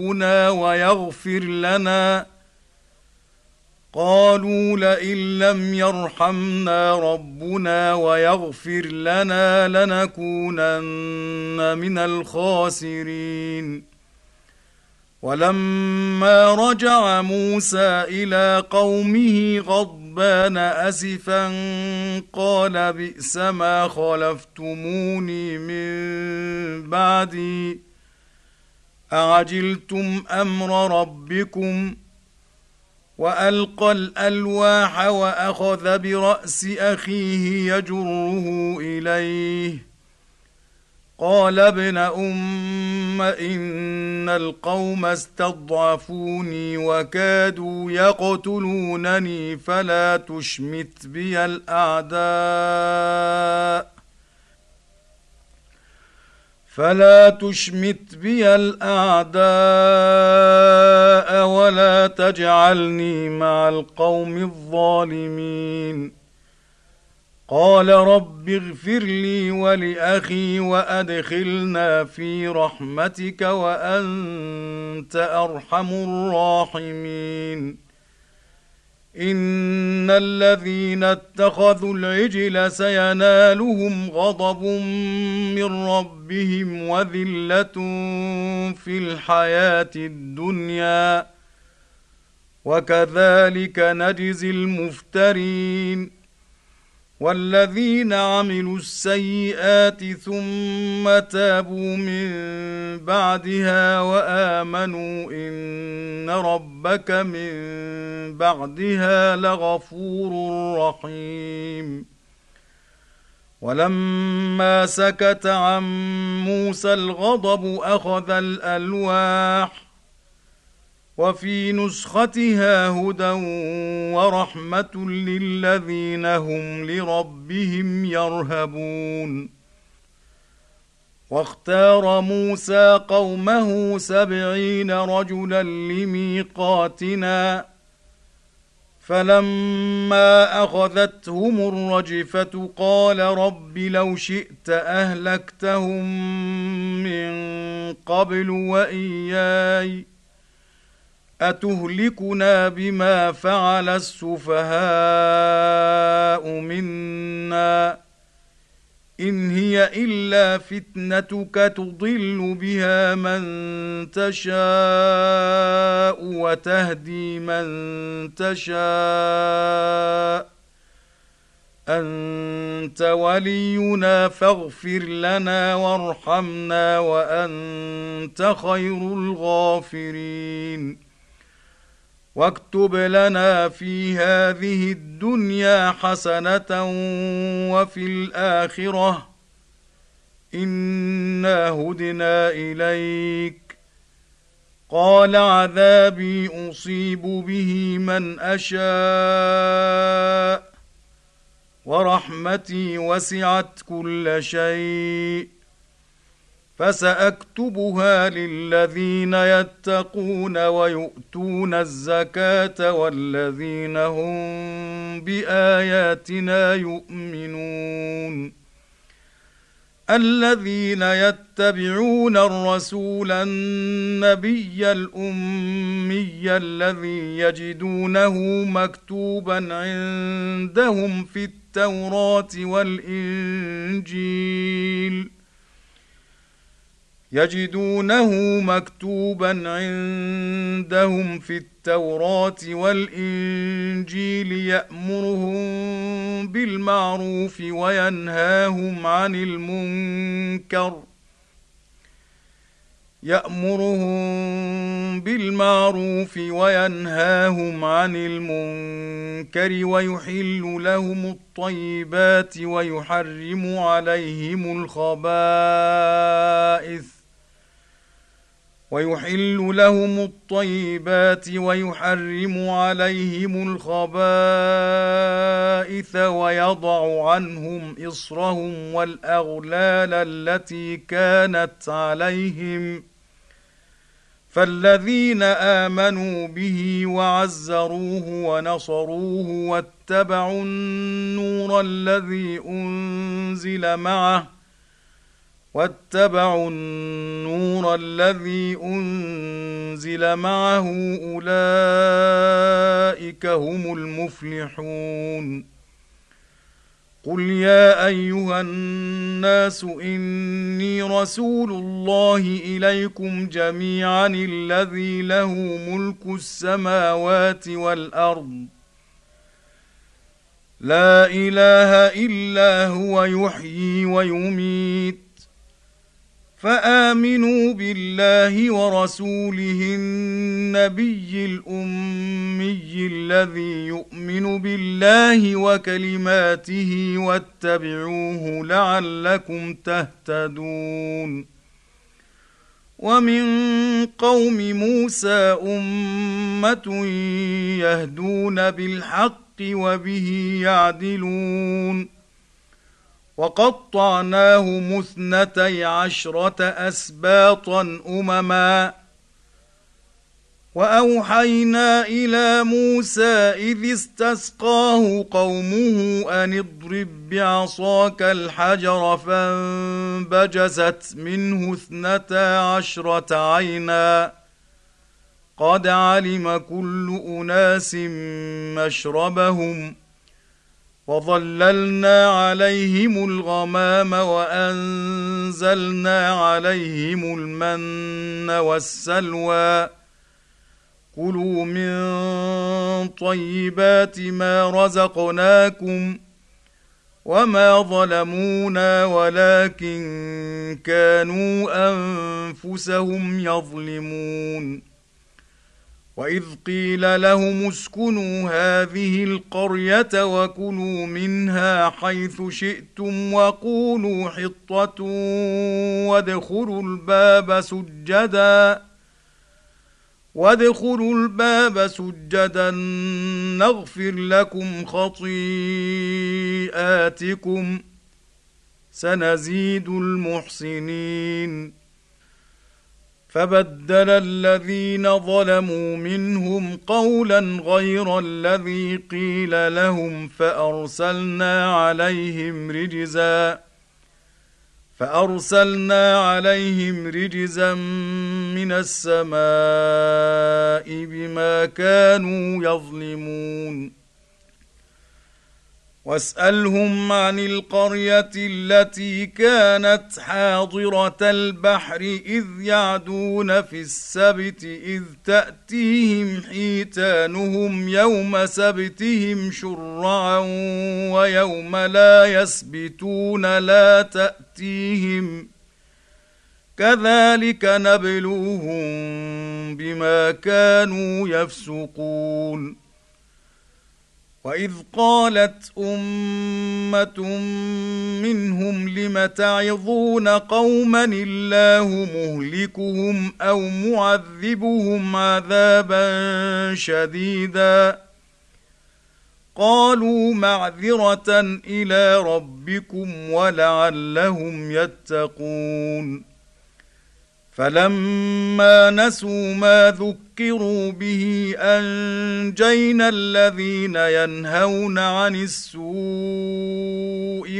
ربنا ويغفر لنا لنكونن من الخاسرين ولما رجع موسى إلى قومه غضبان أسفا قال بئس ما خلفتموني من بعدي أعجلتم أمر ربكم وألقى الألواح وأخذ برأس أخيه يجره إليه قال ابن أم إن القوم استضعفوني وكادوا يقتلونني فلا تشمت بي الأعداء ولا تجعلني مع القوم الظالمين قال رب اغفر لي ولأخي وأدخلنا في رحمتك وأنت أرحم الراحمين إن الذين اتخذوا العجل سينالهم غضب من ربهم وذلة في الحياة الدنيا وكذلك نجزي المفترين والذين عملوا السيئات ثم تابوا من بعدها وآمنوا إن ربك من بعدها لغفور رحيم ولما سكت عن موسى الغضب أخذ الألواح وفي نسختها هدى ورحمة للذين هم لربهم يرهبون واختار موسى قومه 70 رجلا لميقاتنا فلما أخذتهم الرجفة قال رب لو شئت أهلكتهم من قبل وإياي أتهلكنا بما فعل السفهاء منا إن هي إلا فتنتك تضل بها من تشاء وتهدي من تشاء أنت ولينا فاغفر لنا وارحمنا وأنت خير الغافرين واكتب لنا في هذه الدنيا حسنة وفي الآخرة إنا هدنا إليك. قال عذابي أصيب به من أشاء ورحمتي وسعت كل شيء فسأكتبها للذين يتقون ويؤتون الزكاة والذين هم بآياتنا يؤمنون. الذين يتبعون الرسول النبي الأمي الذي يجدونه مكتوبا عندهم في التوراة والإنجيل يأمرهم بالمعروف وينهاهم عن المنكر ويحل لهم الطيبات ويحرم عليهم الخبائث ويضع عنهم إصرهم والأغلال التي كانت عليهم. فالذين آمنوا به وعزروه ونصروه واتبعوا النور الذي أنزل معه أولئك هم المفلحون. قل يا أيها الناس إني رسول الله إليكم جميعا الذي له ملك السماوات والأرض لا إله إلا هو يحيي ويميت فآمنوا بالله ورسوله النبي الأمي الذي يؤمن بالله وكلماته واتبعوه لعلكم تهتدون. ومن قوم موسى أمة يهدون بالحق وبه يعدلون. وقطعناهم 12 أسباطا أمما وأوحينا إلى موسى إذ استسقاه قومه أن اضرب بعصاك الحجر فانبجست منه 12 عينا قد علم كل أناس مشربهم وظللنا عليهم الغمام وأنزلنا عليهم المن والسلوى كلوا من طيبات ما رزقناكم وما ظلمونا ولكن كانوا أنفسهم يظلمون. وإذ قيل لهم اسكنوا هذه القرية وكلوا منها حيث شئتم وقولوا حطة وادخلوا الباب سجدا نغفر لكم خطيئاتكم سنزيد المحسنين. فبدل الذين ظلموا منهم قولا غير الذي قيل لهم فأرسلنا عليهم رجزا من السماء بما كانوا يظلمون. واسألهم عن القرية التي كانت حاضرة البحر إذ يعدون في السبت إذ تأتيهم حيتانهم يوم سبتهم شرعا ويوم لا يسبتون لا تأتيهم كذلك نبلوهم بما كانوا يفسقون. وإذ قالت أمة منهم لم تعظون قوما الله مهلكهم أو معذبهم عذابا شديدا قالوا معذرة إلى ربكم ولعلهم يتقون. فلما نسوا ما ذكروا به أنجينا الذين ينهون عن السوء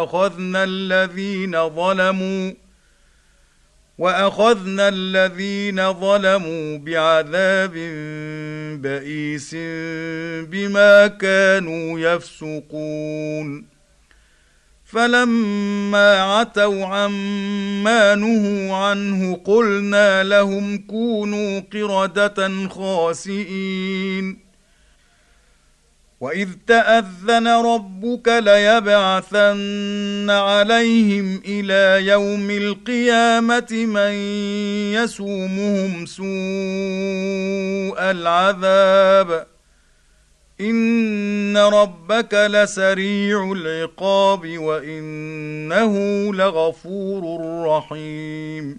وأخذنا الذين ظلموا بعذاب بئيس بما كانوا يفسقون. فلما عتوا عما نهوا عنه قلنا لهم كونوا قردة خاسئين. وإذ تأذن ربك ليبعثن عليهم إلى يوم القيامة من يسومهم سوء العذاب إن ربك لسريع العقاب وإنه لغفور رحيم.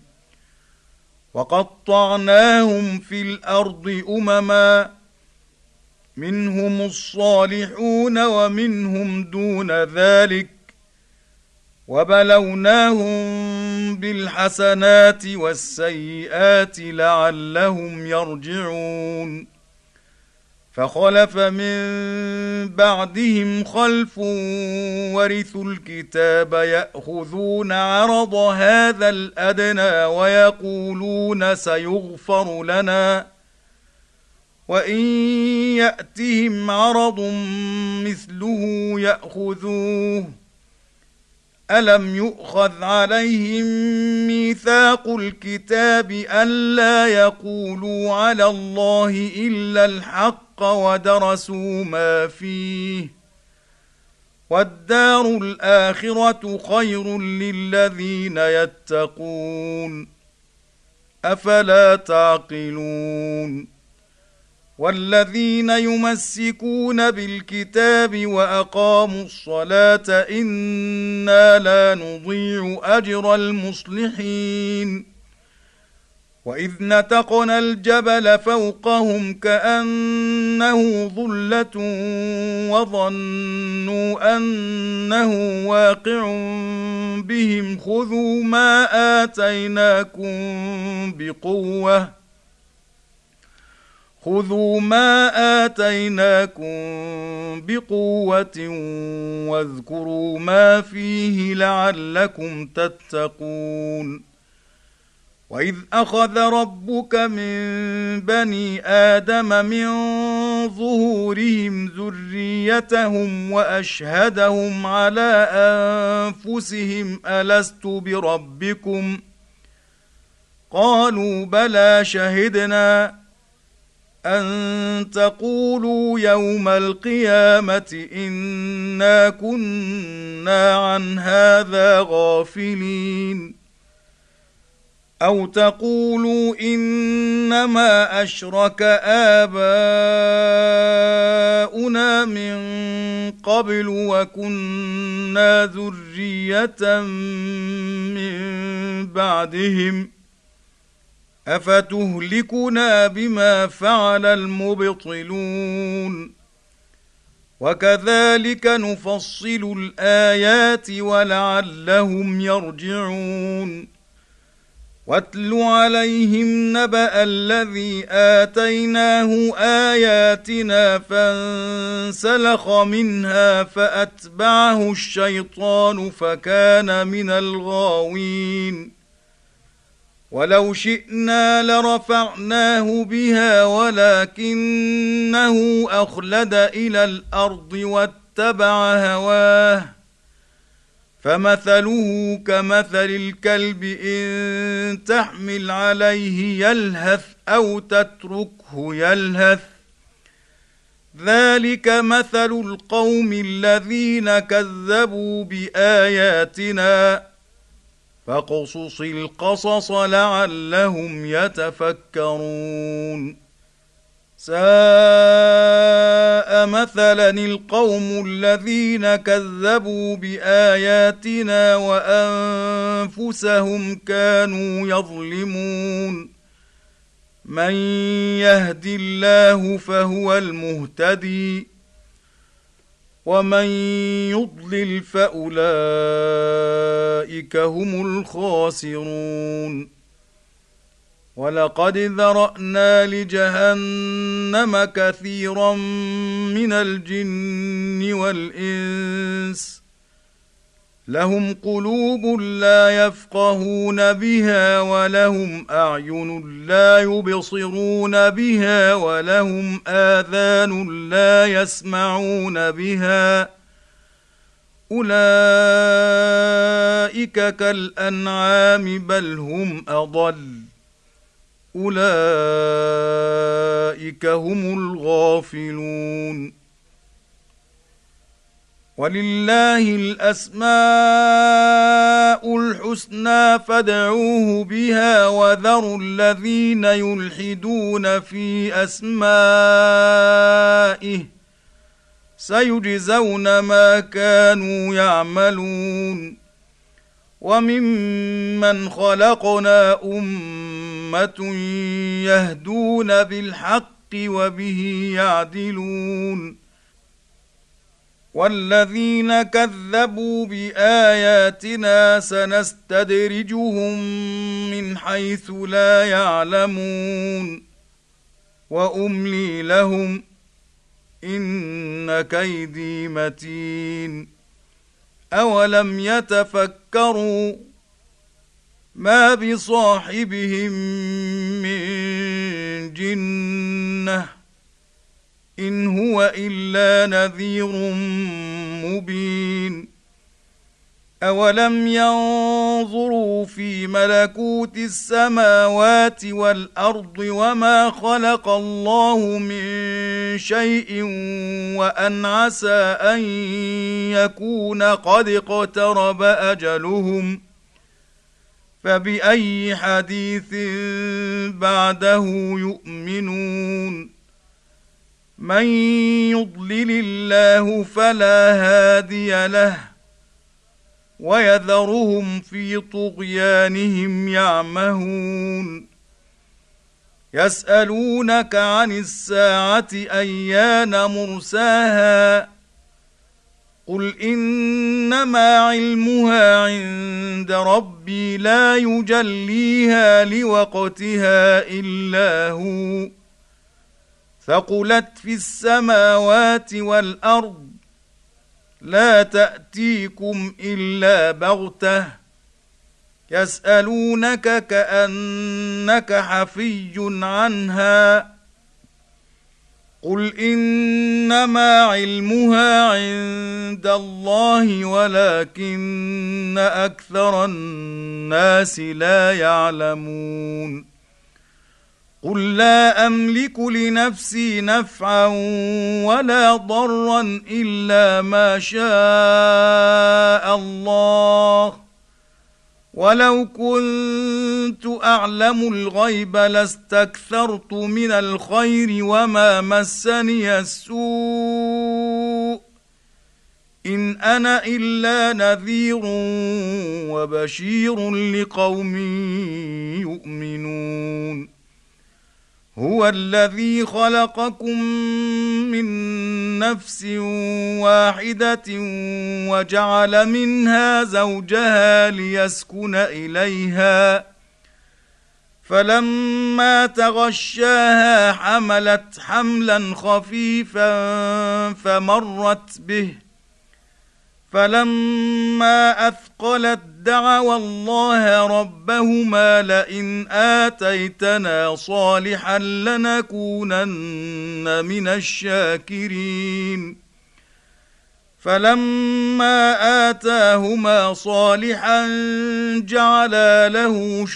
وقطعناهم في الأرض أمما منهم الصالحون ومنهم دون ذلك وبلوناهم بالحسنات والسيئات لعلهم يرجعون. فخلف من بعدهم خلف ورثوا الكتاب يأخذون عرض هذا الأدنى ويقولون سيغفر لنا وإن يأتهم عرض مثله يأخذوه ألم يؤخذ عليهم ميثاق الكتاب ألا يقولوا على الله إلا الحق ودرسوا ما فيه والدار الآخرة خير للذين يتقون أفلا تعقلون. والذين يمسكون بالكتاب وأقاموا الصلاة إنا لا نضيع أجر المصلحين. وإذ نتقنا الجبل فوقهم كأنه ظلة وظنوا أنه واقع بهم خذوا ما آتيناكم بقوة واذكروا ما فيه لعلكم تتقون. وإذ أخذ ربك من بني آدم من ظهورهم ذريتهم وأشهدهم على أنفسهم ألست بربكم قالوا بلى شهدنا أن تقولوا يوم القيامة إنا كنا عن هذا غافلين أو تقولوا إنما أشرك آباؤنا من قبل وكنا ذرية من بعدهم أفتهلكنا بما فعل المبطلون. وكذلك نفصل الآيات ولعلهم يرجعون. واتل عليهم نبأ الذي آتيناه آياتنا فانسلخ منها فأتبعه الشيطان فكان من الغاوين. ولو شئنا لرفعناه بها ولكنه أخلد إلى الأرض واتبع هواه فمثله كمثل الكلب إن تحمل عليه يلهث أو تتركه يلهث ذلك مثل القوم الذين كذبوا بآياتنا فاقصص القصص لعلهم يتفكرون ساء مثلا القوم الذين كذبوا بآياتنا وأنفسهم كانوا يظلمون من يهد الله فهو المهتدي ومن يضلل فأولئك هم الخاسرون ولقد ذرأنا لجهنم كثيرا من الجن والإنس لهم قلوب لا يفقهون بها ولهم أعين لا يبصرون بها ولهم آذان لا يسمعون بها أولئك كالأنعام بل هم أضل أولئك هم الغافلون ولله الأسماء الحسنى فادعوه بها وذروا الذين يلحدون في أسمائه سيجزون ما كانوا يعملون وممن خلقنا أمة يهدون بالحق وبه يعدلون والذين كذبوا بآياتنا سنستدرجهم من حيث لا يعلمون وأملي لهم إن كيدي متين أولم يتفكروا ما بصاحبهم من جنة إن هو إلا نذير مبين أولم ينظروا في ملكوت السماوات والأرض وما خلق الله من شيء وأن عسى أن يكون قد اقترب أجلهم فبأي حديث بعده يؤمنون من يضلل الله فلا هادي له ويذرهم في طغيانهم يعمهون يسألونك عن الساعة أيان مرساها قل إنما علمها عند ربي لا يجليها لوقتها إلا هو ثقلت في السماوات والأرض لا تأتيكم إلا بغتة يسألونك كأنك حفي عنها قل إنما علمها عند الله ولكن أكثر الناس لا يعلمون قل لا أملك لنفسي نفعا ولا ضرا إلا ما شاء الله ولو كنت أعلم الغيب لاستكثرت من الخير وما مسني السوء إن أنا إلا نذير وبشير لقوم يؤمنون هو الذي خلقكم من نفس واحدة وجعل منها زوجها ليسكن إليها فلما تغشاها حملت حملا خفيفا فمرت به فلما أثقلت دعوا الله ربهما لئن آتيتنا صالحا لنكونن من الشاكرين فلما آتاهما صالحا جعلا له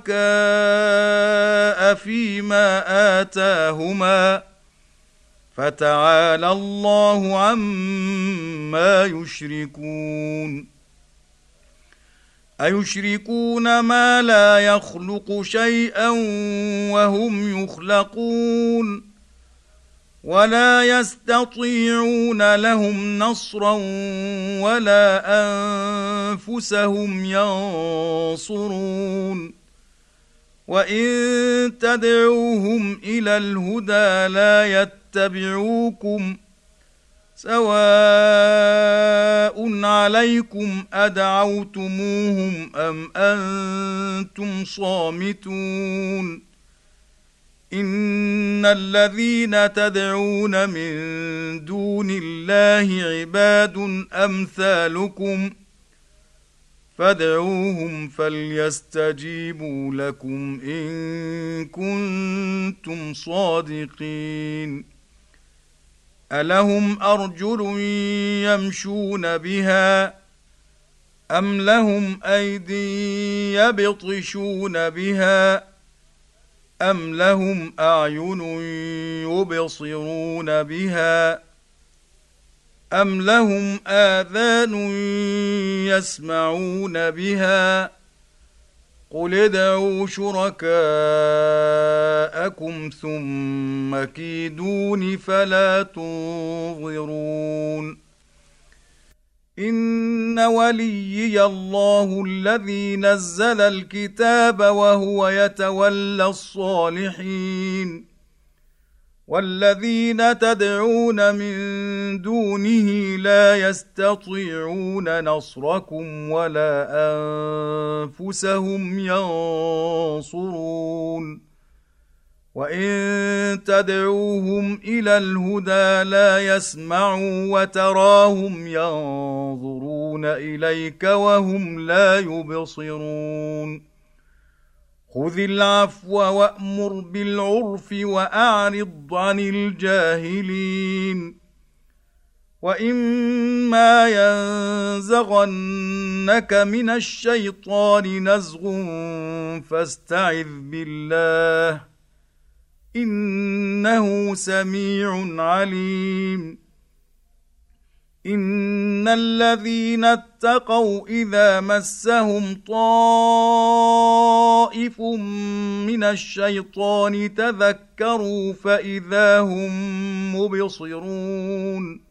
شركاء فيما آتاهما فتعالى الله عما يشركون أيشركون ما لا يخلق شيئا وهم يخلقون ولا يستطيعون لهم نصرا ولا أنفسهم ينصرون وإن تدعوهم إلى الهدى لا يتبعوكم سواء عليكم أدعوتموهم أم أنتم صامتون إن الذين تدعون من دون الله عباد أمثالكم فادعوهم فليستجيبوا لكم إن كنتم صادقين ألهم أرجل يمشون بها أم لهم أيدي يبطشون بها أم لهم أعين يبصرون بها أم لهم آذان يسمعون بها قل ادعوا شركاءكم ثم كيدون فلا تنظرون إن وليي الله الذي نزل الكتاب وهو يتولى الصالحين والذين تدعون من دونه لا يستطيعون نصركم ولا أنفسهم ينصرون وإن تدعوهم إلى الهدى لا يسمعوا وتراهم ينظرون إليك وهم لا يبصرون خذ العفو وأمر بالعرف وأعرض عن الجاهلين وإما ينزغنك من الشيطان نزغ فاستعذ بالله إنه سميع عليم إن الذين اتقوا إذا مسهم طائف من الشيطان تذكروا فإذا هم مبصرون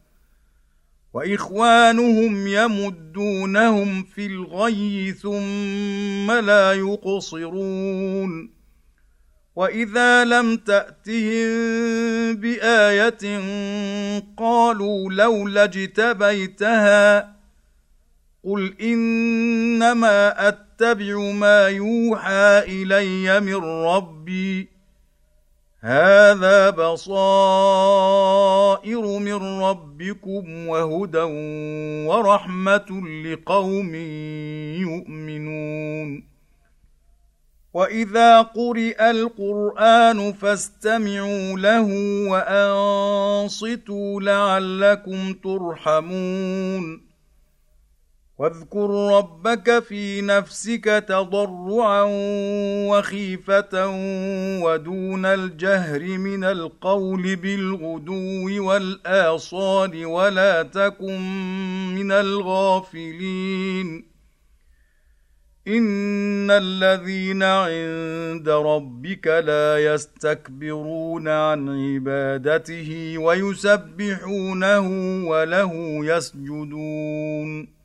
وإخوانهم يمدونهم في الغي ثم لا يقصرون وإذا لم تأتهم بآية قالوا لولا اجتبيتها قل إنما أتبع ما يوحى إلي من ربي هذا بصائر من ربكم وهدى ورحمة لقوم يؤمنون وإذا قرئ القرآن فاستمعوا له وأنصتوا لعلكم ترحمون واذكر ربك في نفسك تضرعا وخيفة ودون الجهر من القول بالغدو والآصال ولا تكن من الغافلين إن الذين عند ربك لا يستكبرون عن عبادته ويسبحونه وله يسجدون